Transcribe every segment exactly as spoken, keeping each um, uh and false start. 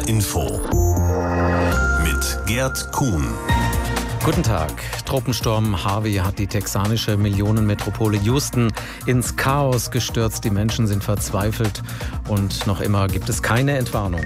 H Info mit Gerd Kuhn. Guten Tag. Tropensturm Harvey hat die texanische Millionenmetropole Houston ins Chaos gestürzt. Die Menschen sind verzweifelt und noch immer gibt es keine Entwarnung.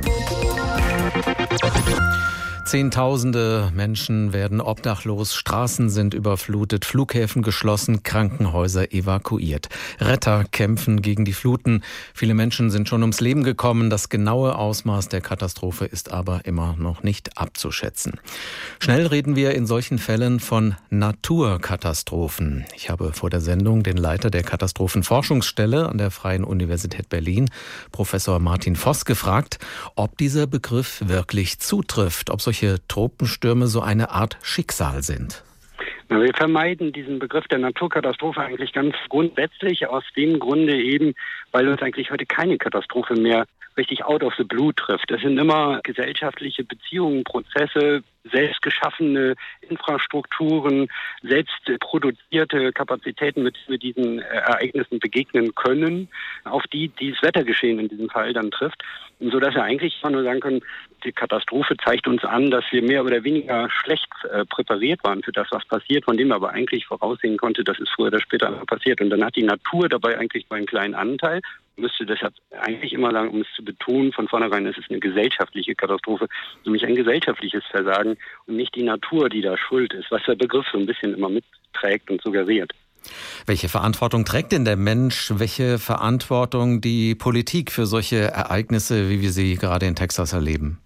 Zehntausende Menschen werden obdachlos, Straßen sind überflutet, Flughäfen geschlossen, Krankenhäuser evakuiert. Retter kämpfen gegen die Fluten. Viele Menschen sind schon ums Leben gekommen. Das genaue Ausmaß der Katastrophe ist aber immer noch nicht abzuschätzen. Schnell reden wir in solchen Fällen von Naturkatastrophen. Ich habe vor der Sendung den Leiter der Katastrophenforschungsstelle an der Freien Universität Berlin, Professor Martin Voss, gefragt, ob dieser Begriff wirklich zutrifft, ob solche Tropenstürme so eine Art Schicksal sind. Wir vermeiden diesen Begriff der Naturkatastrophe eigentlich ganz grundsätzlich aus dem Grunde eben, weil uns eigentlich heute keine Katastrophe mehr richtig out of the blue trifft. Es sind immer gesellschaftliche Beziehungen, Prozesse, selbstgeschaffene Infrastrukturen, selbst produzierte Kapazitäten, mit denen wir diesen Ereignissen begegnen können, auf die dieses Wettergeschehen in diesem Fall dann trifft. Und so dass wir eigentlich nur sagen können, die Katastrophe zeigt uns an, dass wir mehr oder weniger schlecht äh, präpariert waren für das, was passiert, von dem man aber eigentlich voraussehen konnte, dass es früher oder später passiert. Und dann hat die Natur dabei eigentlich nur einen kleinen Anteil. Man müsste deshalb eigentlich immer sagen, um es zu betonen, von vornherein ist es eine gesellschaftliche Katastrophe, nämlich ein gesellschaftliches Versagen und nicht die Natur, die da schuld ist, was der Begriff so ein bisschen immer mitträgt und suggeriert. Welche Verantwortung trägt denn der Mensch? Welche Verantwortung die Politik für solche Ereignisse, wie wir sie gerade in Texas erleben?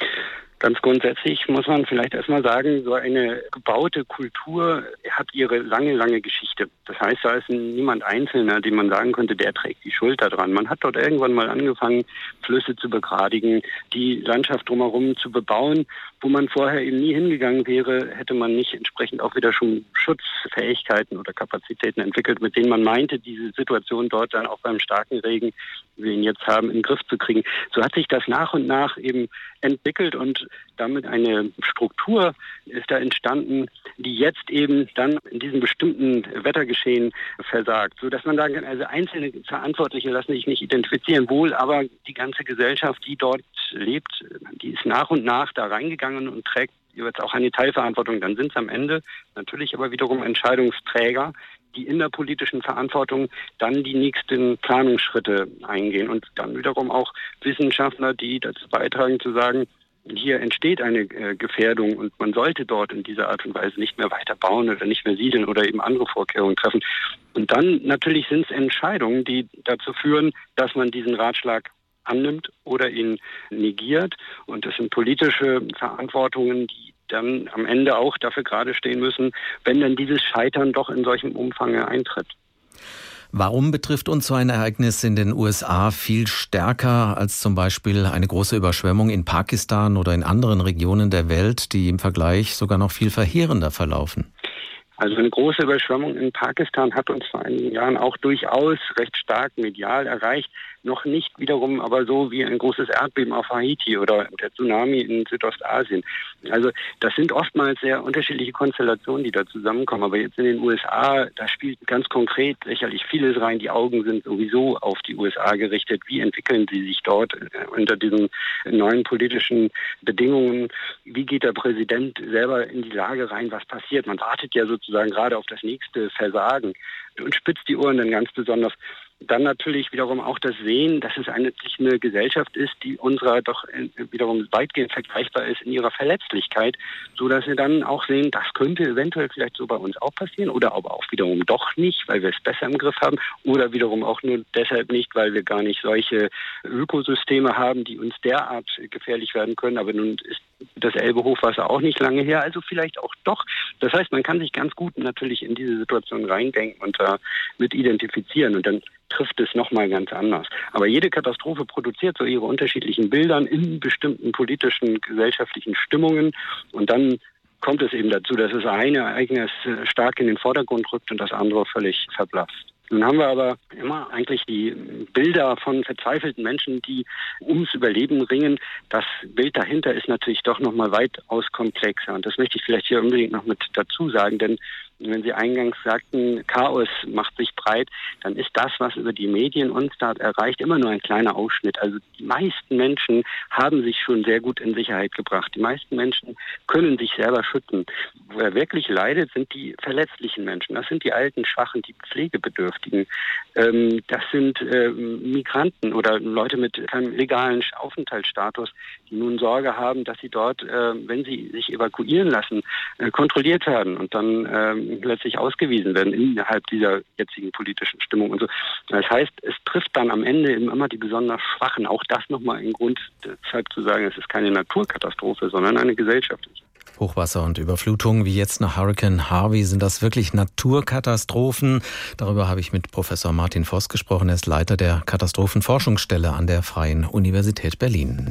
Ganz grundsätzlich muss man vielleicht erstmal sagen, so eine gebaute Kultur hat ihre lange, lange Geschichte. Das heißt, da ist niemand Einzelner, dem man sagen könnte, der trägt die Schuld daran. Man hat dort irgendwann mal angefangen, Flüsse zu begradigen, die Landschaft drumherum zu bebauen. Wo man vorher eben nie hingegangen wäre, hätte man nicht entsprechend auch wieder schon Schutzfähigkeiten oder Kapazitäten entwickelt, mit denen man meinte, diese Situation dort dann auch beim starken Regen, wie wir ihn jetzt haben, in den Griff zu kriegen. So hat sich das nach und nach eben entwickelt und damit eine Struktur ist da entstanden, die jetzt eben dann in diesem bestimmten Wettergeschehen versagt. So dass man sagen kann, also einzelne Verantwortliche lassen sich nicht identifizieren, wohl aber die ganze Gesellschaft, die dort lebt, die ist nach und nach da reingegangen und trägt jetzt auch eine Teilverantwortung. Dann sind es am Ende natürlich aber wiederum Entscheidungsträger, die in der politischen Verantwortung dann die nächsten Planungsschritte eingehen und dann wiederum auch Wissenschaftler, die dazu beitragen zu sagen, hier entsteht eine äh, Gefährdung und man sollte dort in dieser Art und Weise nicht mehr weiter bauen oder nicht mehr siedeln oder eben andere Vorkehrungen treffen. Und dann natürlich sind es Entscheidungen, die dazu führen, dass man diesen Ratschlag annimmt oder ihn negiert. Und das sind politische Verantwortungen, die dann am Ende auch dafür gerade stehen müssen, wenn dann dieses Scheitern doch in solchem Umfang eintritt. Warum betrifft uns so ein Ereignis in den U S A viel stärker als zum Beispiel eine große Überschwemmung in Pakistan oder in anderen Regionen der Welt, die im Vergleich sogar noch viel verheerender verlaufen? Also eine große Überschwemmung in Pakistan hat uns vor einigen Jahren auch durchaus recht stark medial erreicht. Noch nicht wiederum aber so wie ein großes Erdbeben auf Haiti oder der Tsunami in Südostasien. Also das sind oftmals sehr unterschiedliche Konstellationen, die da zusammenkommen. Aber jetzt in den U S A, da spielt ganz konkret sicherlich vieles rein. Die Augen sind sowieso auf die U S A gerichtet. Wie entwickeln sie sich dort unter diesen neuen politischen Bedingungen? Wie geht der Präsident selber in die Lage rein? Was passiert? Man wartet ja sozusagen gerade auf das nächste Versagen und spitzt die Ohren dann ganz besonders. Dann natürlich wiederum auch das Sehen, dass es eigentlich eine Gesellschaft ist, die unserer doch wiederum weitgehend vergleichbar ist in ihrer Verletzlichkeit, so dass wir dann auch sehen, das könnte eventuell vielleicht so bei uns auch passieren oder aber auch wiederum doch nicht, weil wir es besser im Griff haben oder wiederum auch nur deshalb nicht, weil wir gar nicht solche Ökosysteme haben, die uns derart gefährlich werden können. Aber nun ist das Elbe-Hochwasser auch nicht lange her, also vielleicht auch doch. Das heißt, man kann sich ganz gut natürlich in diese Situation reindenken und da mit identifizieren und dann trifft es nochmal ganz anders. Aber jede Katastrophe produziert so ihre unterschiedlichen Bildern in bestimmten politischen, gesellschaftlichen Stimmungen und dann kommt es eben dazu, dass das eine Ereignis stark in den Vordergrund rückt und das andere völlig verblasst. Nun haben wir aber immer eigentlich die Bilder von verzweifelten Menschen, die ums Überleben ringen. Das Bild dahinter ist natürlich doch nochmal weitaus komplexer. Und das möchte ich vielleicht hier unbedingt noch mit dazu sagen, denn wenn Sie eingangs sagten, Chaos macht sich breit, dann ist das, was über die Medien uns da erreicht, immer nur ein kleiner Ausschnitt. Also die meisten Menschen haben sich schon sehr gut in Sicherheit gebracht. Die meisten Menschen können sich selber schützen. Wer wirklich leidet, sind die verletzlichen Menschen. Das sind die alten, schwachen, die Pflegebedürftigen. Ähm, das sind äh, Migranten oder Leute mit keinem legalen Aufenthaltsstatus, die nun Sorge haben, dass sie dort, äh, wenn sie sich evakuieren lassen, äh, kontrolliert werden und dann äh, letztlich ausgewiesen werden innerhalb dieser jetzigen politischen Stimmung und so. Das heißt, es trifft dann am Ende eben immer die besonders Schwachen. Auch das nochmal ein Grund, deshalb zu sagen, es ist keine Naturkatastrophe, sondern eine gesellschaftliche. Hochwasser und Überflutungen wie jetzt nach Hurricane Harvey, sind das wirklich Naturkatastrophen? Darüber habe ich mit Professor Martin Voss gesprochen. Er ist Leiter der Katastrophenforschungsstelle an der Freien Universität Berlin.